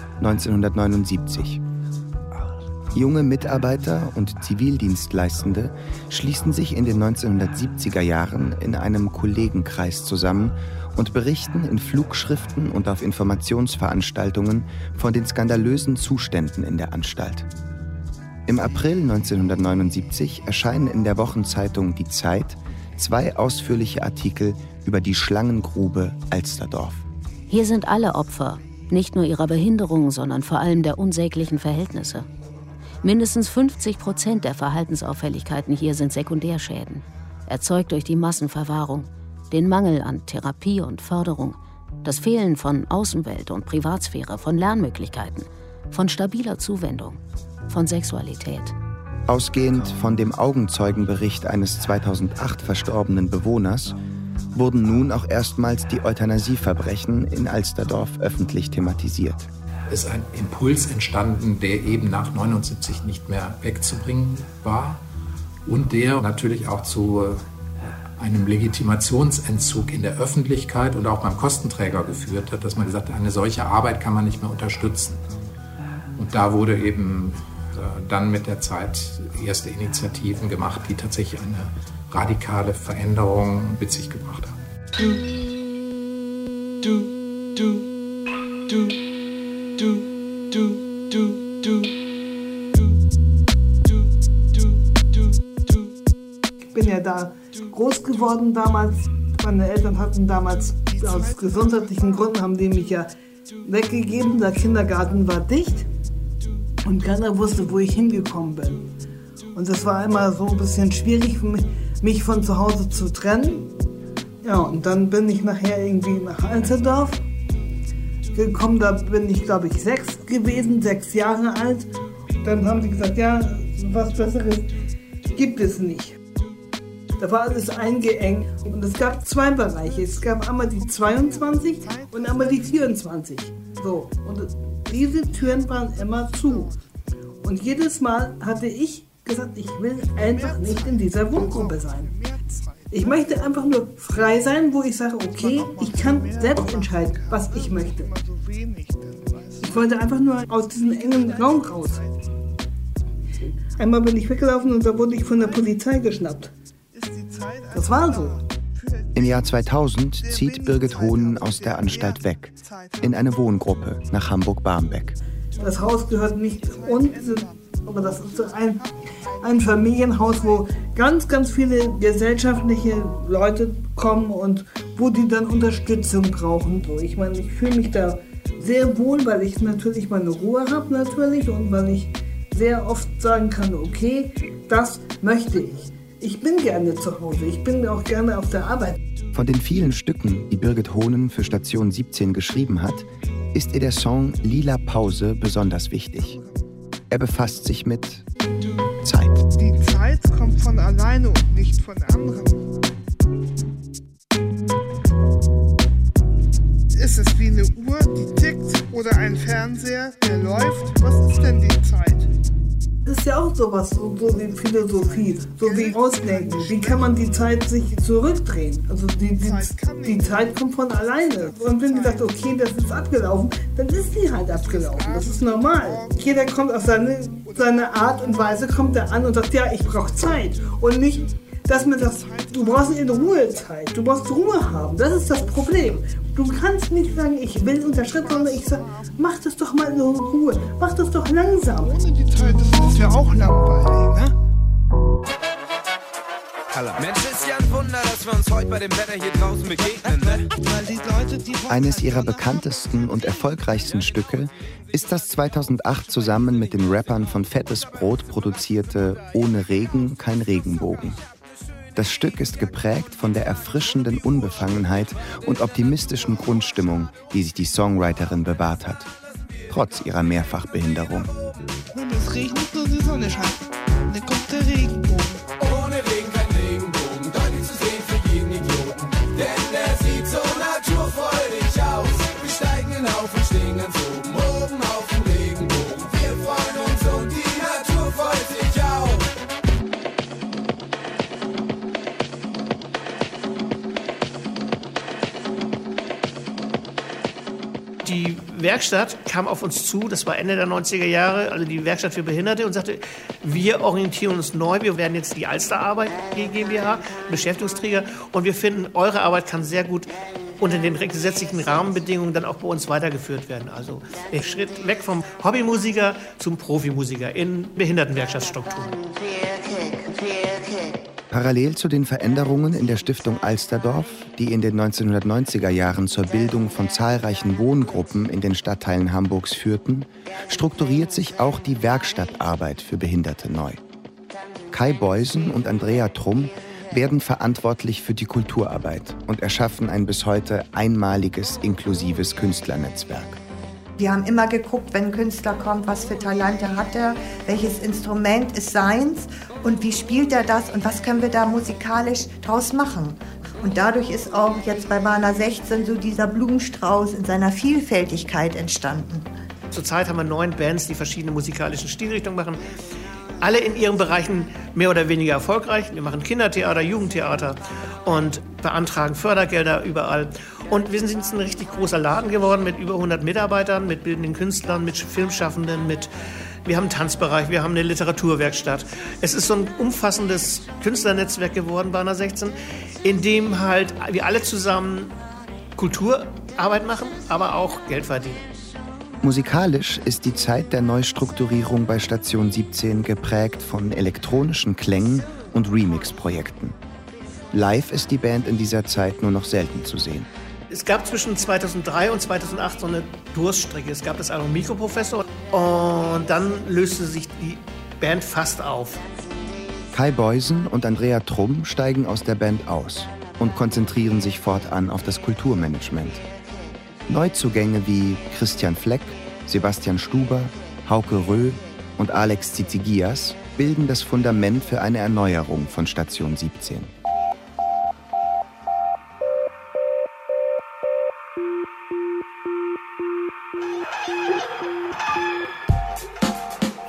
1979. Junge Mitarbeiter und Zivildienstleistende schließen sich in den 1970er Jahren in einem Kollegenkreis zusammen und berichten in Flugschriften und auf Informationsveranstaltungen von den skandalösen Zuständen in der Anstalt. Im April 1979 erscheinen in der Wochenzeitung Die Zeit 2 ausführliche Artikel über die Schlangengrube Alsterdorf. Hier sind alle Opfer, nicht nur ihrer Behinderung, sondern vor allem der unsäglichen Verhältnisse. Mindestens 50% der Verhaltensauffälligkeiten hier sind Sekundärschäden, erzeugt durch die Massenverwahrung, den Mangel an Therapie und Förderung, das Fehlen von Außenwelt und Privatsphäre, von Lernmöglichkeiten, von stabiler Zuwendung, von Sexualität. Ausgehend von dem Augenzeugenbericht eines 2008 verstorbenen Bewohners wurden nun auch erstmals die Euthanasieverbrechen in Alsterdorf öffentlich thematisiert. Es ist ein Impuls entstanden, der eben nach 1979 nicht mehr wegzubringen war und der natürlich auch zu einem Legitimationsentzug in der Öffentlichkeit und auch beim Kostenträger geführt hat, dass man gesagt hat, eine solche Arbeit kann man nicht mehr unterstützen. Und da wurde eben dann mit der Zeit erste Initiativen gemacht, die tatsächlich eine radikale Veränderung mit sich gebracht haben. Ich bin ja da groß geworden damals. Meine Eltern hatten damals aus gesundheitlichen Gründen, haben die mich ja weggegeben. Der Kindergarten war dicht und keiner wusste, wo ich hingekommen bin. Und das war immer so ein bisschen schwierig für mich von zu Hause zu trennen. Ja, und dann bin ich nachher irgendwie nach Alsterdorf gekommen. Da bin ich, glaube ich, 6 gewesen, 6 Jahre alt. Dann haben sie gesagt, ja, was Besseres gibt es nicht. Da war alles eingeengt und es gab 2 Bereiche. Es gab einmal die 22 und einmal die 24. So, und diese Türen waren immer zu. Und jedes Mal hatte ich gesagt, ich will einfach nicht in dieser Wohngruppe sein. Ich möchte einfach nur frei sein, wo ich sage, okay, ich kann selbst entscheiden, was ich möchte. Ich wollte einfach nur aus diesem engen Raum raus. Einmal bin ich weggelaufen und da wurde ich von der Polizei geschnappt. Das war so. Im Jahr 2000 zieht Birgit Hohnen aus der Anstalt weg, in eine Wohngruppe nach Hamburg-Barmbek. Das Haus gehört nicht uns, aber das ist ein Familienhaus, wo ganz, ganz viele gesellschaftliche Leute kommen und wo die dann Unterstützung brauchen. Ich meine, ich fühle mich da sehr wohl, weil ich natürlich meine Ruhe habe natürlich und weil ich sehr oft sagen kann, okay, das möchte ich. Ich bin gerne zu Hause, ich bin auch gerne auf der Arbeit. Von den vielen Stücken, die Birgit Hohnen für Station 17 geschrieben hat, ist ihr der Song Lila Pause besonders wichtig. Er befasst sich mit Zeit. Die Zeit kommt von alleine und nicht von anderen. Ist es wie eine Uhr, die tickt, oder ein Fernseher, der läuft? Was ist denn die Zeit? Das ist ja auch sowas, so wie Philosophie, so wie Ausdenken. Wie kann man die Zeit sich zurückdrehen? Also die Zeit kommt von alleine. Und wenn die sagt, okay, das ist abgelaufen, dann ist die halt abgelaufen. Das ist normal. Jeder kommt auf seine Art und Weise, kommt er an und sagt, ja, ich brauche Zeit. Und nicht, dass man das, du brauchst in Ruhe Zeit, du brauchst Ruhe haben. Das ist das Problem. Du kannst nicht sagen, ich will Unterschritt, sondern ich sage, mach das doch mal in Ruhe, mach das doch langsam. Ohne die Zeit ist das ja auch langweilig, ne? Mensch, ist ja ein Wunder, dass wir uns heute bei dem Wetter hier draußen begegnen, ne? Eines ihrer bekanntesten und erfolgreichsten Stücke ist das 2008 zusammen mit den Rappern von Fettes Brot produzierte Ohne Regen kein Regenbogen. Das Stück ist geprägt von der erfrischenden Unbefangenheit und optimistischen Grundstimmung, die sich die Songwriterin bewahrt hat, trotz ihrer Mehrfachbehinderung. Und es regnet und die Sonne scheint. Dann kommt der Regenbogen. Ohne Regen kein Regenbogen, deutlich zu sehen für jeden Idioten. Denn der sieht so naturfreudig aus. Wir steigen hinauf und stehen ganz oben auf dem Regenbogen. Wir freuen uns und die Natur freut sich auch. Die Werkstatt kam auf uns zu, das war Ende der 90er Jahre, also die Werkstatt für Behinderte, und sagte, wir orientieren uns neu, wir werden jetzt die Alsterarbeit GmbH, Beschäftigungsträger, und wir finden, eure Arbeit kann sehr gut unter den gesetzlichen Rahmenbedingungen dann auch bei uns weitergeführt werden. Also der Schritt weg vom Hobbymusiker zum Profimusiker in Behindertenwerkstattstrukturen. Parallel zu den Veränderungen in der Stiftung Alsterdorf, die in den 1990er Jahren zur Bildung von zahlreichen Wohngruppen in den Stadtteilen Hamburgs führten, strukturiert sich auch die Werkstattarbeit für Behinderte neu. Kai Beusen und Andrea Trumm werden verantwortlich für die Kulturarbeit und erschaffen ein bis heute einmaliges, inklusives Künstlernetzwerk. Wir haben immer geguckt, wenn ein Künstler kommt, was für Talente hat er, welches Instrument ist seins und wie spielt er das und was können wir da musikalisch draus machen. Und dadurch ist auch jetzt bei Barna 16 so dieser Blumenstrauß in seiner Vielfältigkeit entstanden. Zurzeit haben wir 9 Bands, die verschiedene musikalische Stilrichtungen machen. Alle in ihren Bereichen mehr oder weniger erfolgreich. Wir machen Kindertheater, Jugendtheater und beantragen Fördergelder überall. Und wir sind jetzt ein richtig großer Laden geworden mit über 100 Mitarbeitern, mit bildenden Künstlern, mit Filmschaffenden, wir haben einen Tanzbereich, wir haben eine Literaturwerkstatt. Es ist so ein umfassendes Künstlernetzwerk geworden, Barna 16, in dem halt wir alle zusammen Kulturarbeit machen, aber auch Geld verdienen. Musikalisch ist die Zeit der Neustrukturierung bei Station 17 geprägt von elektronischen Klängen und Remix-Projekten. Live ist die Band in dieser Zeit nur noch selten zu sehen. Es gab zwischen 2003 und 2008 so eine Durststrecke. Es gab das Album Mikroprofessor und dann löste sich die Band fast auf. Kai Beusen und Andrea Trumm steigen aus der Band aus und konzentrieren sich fortan auf das Kulturmanagement. Neuzugänge wie Christian Fleck, Sebastian Stuber, Hauke Röh und Alex Tsitsigias bilden das Fundament für eine Erneuerung von Station 17.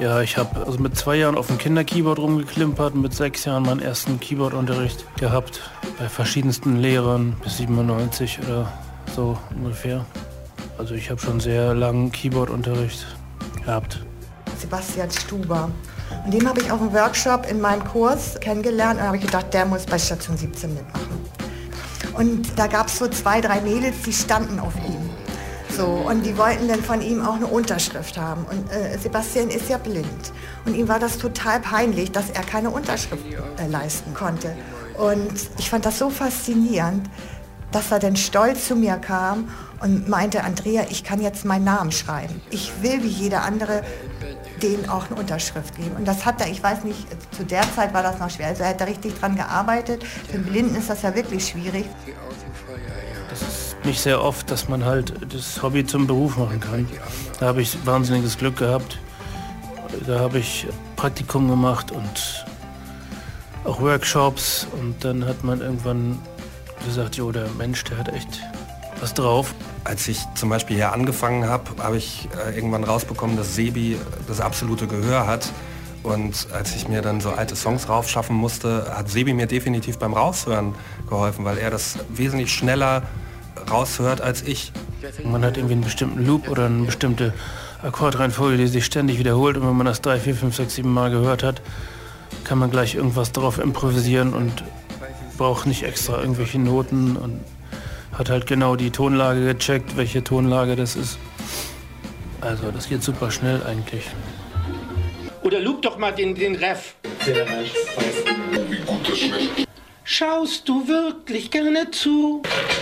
Ja, ich habe also mit 2 Jahren auf dem Kinderkeyboard rumgeklimpert, mit 6 Jahren meinen ersten Keyboardunterricht gehabt, bei verschiedensten Lehrern, bis 97 oder so ungefähr. Also ich habe schon sehr langen Keyboardunterricht gehabt. Sebastian Stuber. Und den habe ich auf einem Workshop in meinem Kurs kennengelernt und habe ich gedacht, der muss bei Station 17 mitmachen. Und da gab es so 2, 3 Mädels, die standen auf ihm. So, und die wollten dann von ihm auch eine Unterschrift haben. Und Sebastian ist ja blind. Und ihm war das total peinlich, dass er keine Unterschrift leisten konnte. Und ich fand das so faszinierend, dass er dann stolz zu mir kam und meinte, Andrea, ich kann jetzt meinen Namen schreiben. Ich will wie jeder andere denen auch eine Unterschrift geben. Und das hat er, ich weiß nicht, zu der Zeit war das noch schwer. Also er hat da richtig dran gearbeitet. Für einen Blinden ist das ja wirklich schwierig. Das ist nicht sehr oft, dass man halt das Hobby zum Beruf machen kann. Da habe ich wahnsinniges Glück gehabt. Da habe ich Praktikum gemacht und auch Workshops. Und dann hat man irgendwann gesagt, jo, der Mensch, der hat echt was drauf. Als ich zum Beispiel hier angefangen habe, habe ich irgendwann rausbekommen, dass Sebi das absolute Gehör hat. Und als ich mir dann so alte Songs raufschaffen musste, hat Sebi mir definitiv beim Raushören geholfen, weil er das wesentlich schneller raushört als ich. Man hat irgendwie einen bestimmten Loop oder eine bestimmte Akkordreihenfolge, die sich ständig wiederholt. Und wenn man das 3, 4, 5, 6, 7 Mal gehört hat, kann man gleich irgendwas drauf improvisieren und braucht nicht extra irgendwelche Noten und hat halt genau die Tonlage gecheckt, welche Tonlage das ist. Also das geht super schnell eigentlich. Oder loop doch mal den Ref. Wie gut das schmeckt. Schaust du wirklich gerne zu?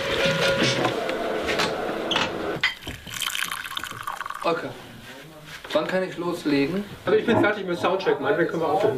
Okay. Wann kann ich loslegen? Also ich bin fertig mit Soundcheck, meinetwegen können wir aufhören.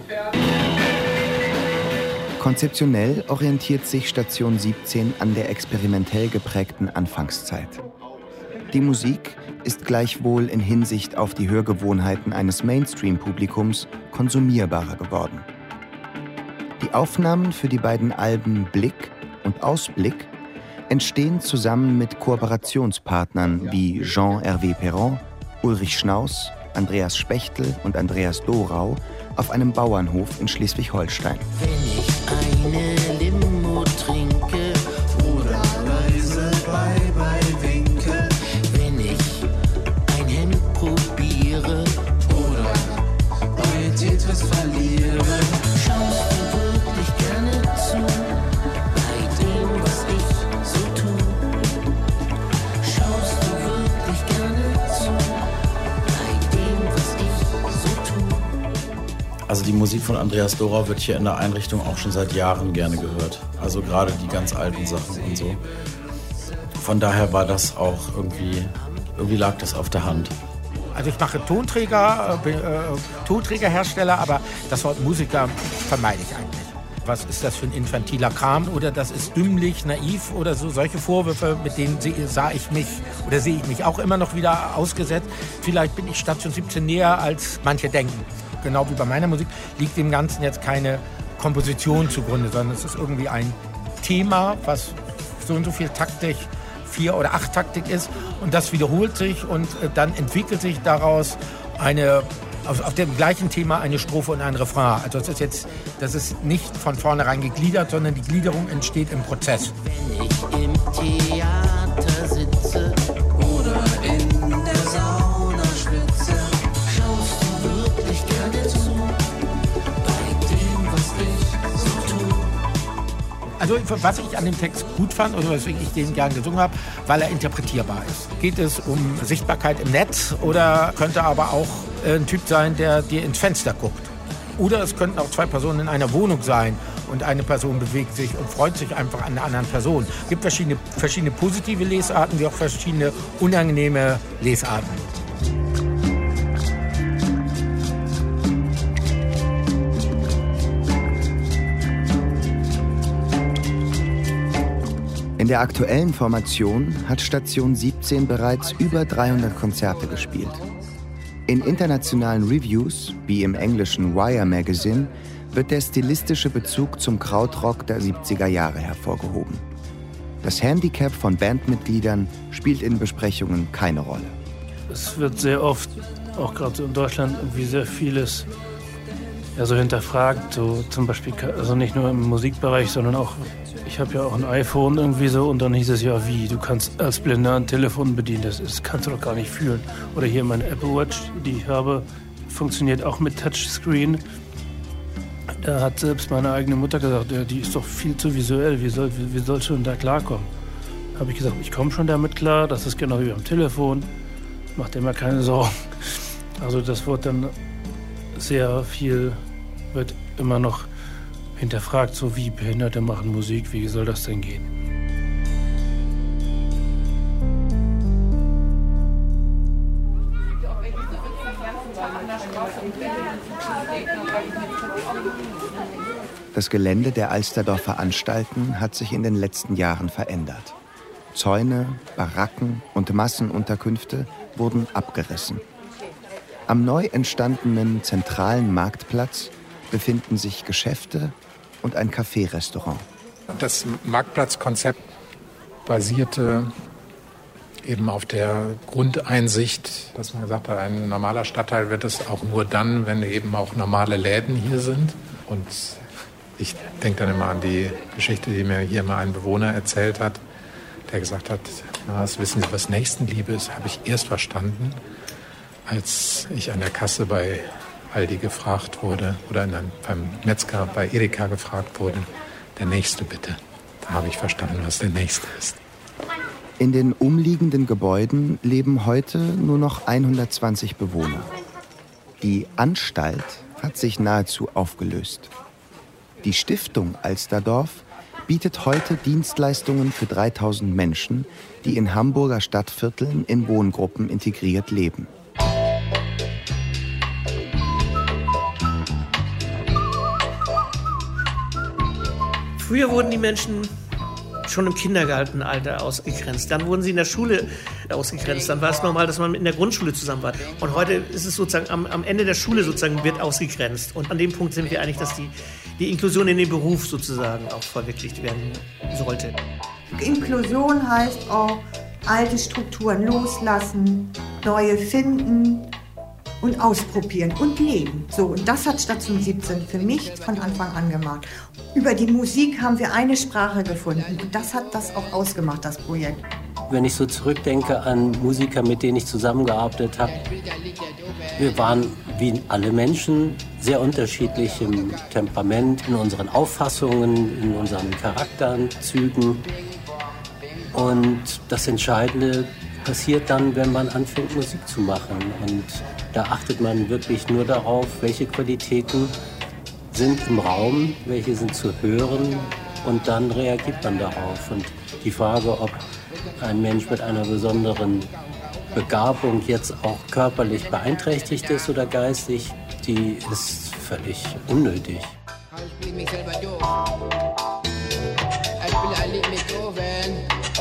Konzeptionell orientiert sich Station 17 an der experimentell geprägten Anfangszeit. Die Musik ist gleichwohl in Hinsicht auf die Hörgewohnheiten eines Mainstream-Publikums konsumierbarer geworden. Die Aufnahmen für die beiden Alben Blick und Ausblick entstehen zusammen mit Kooperationspartnern wie Jean-Hervé Perron, Ulrich Schnaus, Andreas Spechtel und Andreas Dorau auf einem Bauernhof in Schleswig-Holstein. Wenn ich eine Limo trinke oder leise Bye-Bye winke, wenn ich ein Hemd probiere oder bei Tetris verliere, schaust du wirklich gerne zu bei dem, was ich so tue? Schaust du wirklich gerne zu bei dem, was ich so tue? Also die Musik von Andreas Dorau wird hier in der Einrichtung auch schon seit Jahren gerne gehört. Also gerade die ganz alten Sachen und so. Von daher war das auch irgendwie lag das auf der Hand. Also ich mache Tonträgerhersteller, aber das Wort Musiker vermeide ich eigentlich. Was ist das für ein infantiler Kram oder das ist dümmlich, naiv oder so. Solche Vorwürfe, mit denen sehe ich mich auch immer noch wieder ausgesetzt. Vielleicht bin ich Station 17 näher, als manche denken. Genau wie bei meiner Musik liegt dem Ganzen jetzt keine Komposition zugrunde, sondern es ist irgendwie ein Thema, was so und so viel Taktik, 4 oder 8 Taktik ist und das wiederholt sich und dann entwickelt sich daraus auf dem gleichen Thema eine Strophe und ein Refrain. Also das ist nicht von vornherein gegliedert, sondern die Gliederung entsteht im Prozess. Wenn ich im Theater sitze oder in der Sauna schwitze, schaust du wirklich gerne zu bei dem, was ich so tue? Also was ich an dem Text gut fand oder weswegen ich den gern gesungen habe, weil er interpretierbar ist. Geht es um Sichtbarkeit im Netz oder könnte aber auch ein Typ sein, der dir ins Fenster guckt. Oder es könnten auch 2 Personen in einer Wohnung sein und eine Person bewegt sich und freut sich einfach an einer anderen Person. Es gibt verschiedene positive Lesarten wie auch verschiedene unangenehme Lesarten. In der aktuellen Formation hat Station 17 bereits über 300 Konzerte gespielt. In internationalen Reviews, wie im englischen Wire Magazine, wird der stilistische Bezug zum Krautrock der 70er Jahre hervorgehoben. Das Handicap von Bandmitgliedern spielt in Besprechungen keine Rolle. Es wird sehr oft auch gerade so in Deutschland irgendwie sehr vieles so hinterfragt. So zum Beispiel, also nicht nur im Musikbereich, sondern auch, ich habe ja auch ein iPhone irgendwie so und dann hieß es ja, wie, du kannst als Blinder ein Telefon bedienen, das kannst du doch gar nicht fühlen. Oder hier meine Apple Watch, die ich habe, funktioniert auch mit Touchscreen. Da hat selbst meine eigene Mutter gesagt, ja, die ist doch viel zu visuell, wie sollst du denn da klarkommen? Da habe ich gesagt, ich komme schon damit klar, das ist genau wie am Telefon, mach dir mal keine Sorgen. Also das wird dann sehr viel, wird immer noch hinterfragt, so wie Behinderte machen Musik, wie soll das denn gehen? Das Gelände der Alsterdorfer Anstalten hat sich in den letzten Jahren verändert. Zäune, Baracken und Massenunterkünfte wurden abgerissen. Am neu entstandenen zentralen Marktplatz befinden sich Geschäfte und ein Café-Restaurant. Das Marktplatzkonzept basierte eben auf der Grundeinsicht, dass man gesagt hat, ein normaler Stadtteil wird es auch nur dann, wenn eben auch normale Läden hier sind. Und ich denke dann immer an die Geschichte, die mir hier mal ein Bewohner erzählt hat, der gesagt hat, das wissen Sie, was Nächstenliebe ist, habe ich erst verstanden, als ich an der Kasse bei Aldi gefragt wurde oder beim Metzger bei Edeka gefragt wurde, der Nächste bitte. Da habe ich verstanden, was der Nächste ist. In den umliegenden Gebäuden leben heute nur noch 120 Bewohner. Die Anstalt hat sich nahezu aufgelöst. Die Stiftung Alsterdorf bietet heute Dienstleistungen für 3000 Menschen, die in Hamburger Stadtvierteln in Wohngruppen integriert leben. Früher wurden die Menschen schon im Kindergartenalter ausgegrenzt. Dann wurden sie in der Schule ausgegrenzt. Dann war es normal, dass man in der Grundschule zusammen war. Und heute ist es sozusagen am Ende der Schule sozusagen wird ausgegrenzt. Und an dem Punkt sind wir einig, dass die Inklusion in den Beruf sozusagen auch verwirklicht werden sollte. Inklusion heißt auch alte Strukturen loslassen, neue finden und ausprobieren und leben. So, und das hat Station 17 für mich von Anfang an gemacht. Über die Musik haben wir eine Sprache gefunden und das hat das auch ausgemacht, das Projekt. Wenn ich so zurückdenke an Musiker, mit denen ich zusammengearbeitet habe, wir waren wie alle Menschen sehr unterschiedlich im Temperament, in unseren Auffassungen, in unseren Charakterzügen. Und das Entscheidende passiert dann, wenn man anfängt, Musik zu machen. Und da achtet man wirklich nur darauf, welche Qualitäten sind im Raum, welche sind zu hören und dann reagiert man darauf. Und die Frage, ob ein Mensch mit einer besonderen Begabung jetzt auch körperlich beeinträchtigt ist oder geistig, die ist völlig unnötig. Ich bring mich selber durch. Ich spiele ein Lied mit Owen.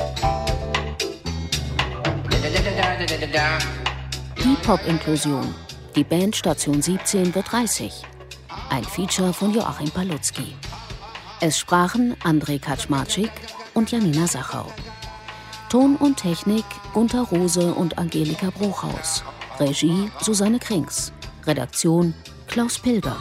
Hip-Hop-Inklusion. Die Band Station 17 wird 30. Ein Feature von Joachim Palutzky. Es sprachen André Kaczmarczyk und Janina Sachau. Ton und Technik Gunter Rose und Angelika Bruchhaus. Regie Susanne Krings. Redaktion Klaus Pilger.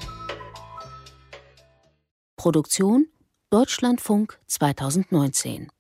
Produktion Deutschlandfunk 2019.